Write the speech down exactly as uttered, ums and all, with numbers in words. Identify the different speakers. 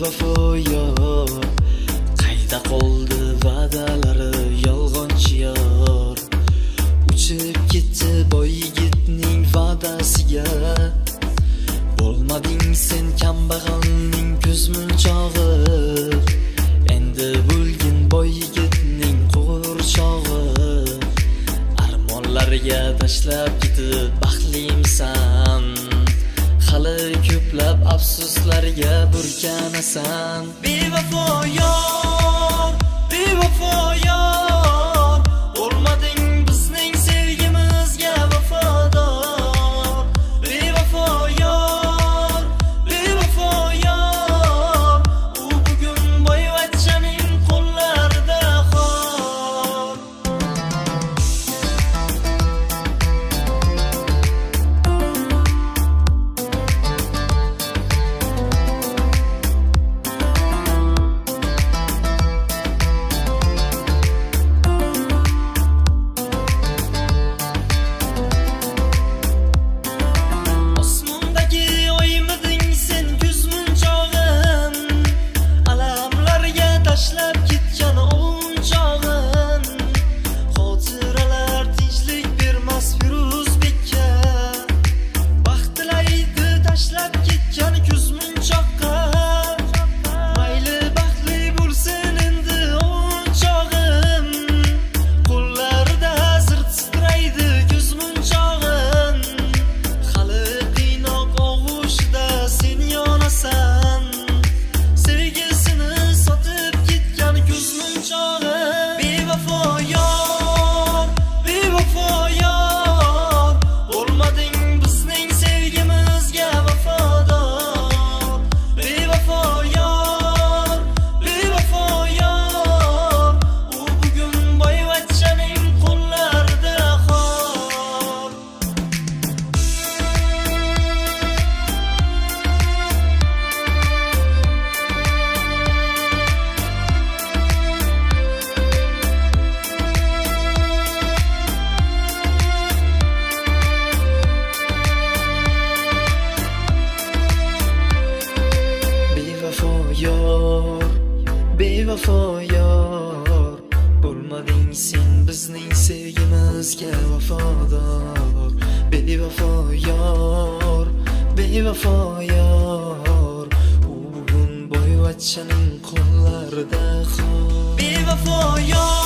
Speaker 1: bevafo yor, qayda qoldi va'dalari yolg'onchi yor. Uchib ketdi boy yigitning va'dasiga, bo'lmading sen kambag'alning ko'zmunchog'i. Endi bo'lgin boy yigitning qo'g'irchog'i. Armonlarga tashlab ketib baxtlimsan, hali ko'plab afsuslarga burkanasan. Bevafo yor, bevafo yor, bo'lmading bizning sevgimizga vafodor. Bevafo yor, bevafo yor, u bugun boyvachchaning qo'llarida xor. Bevafo yor, bo'lmading sen bizning sevgimizga vafodor. Bevafo yor, bevafo yor, u bugun boyvachchaning qo'llarida xor. Bevafo yor.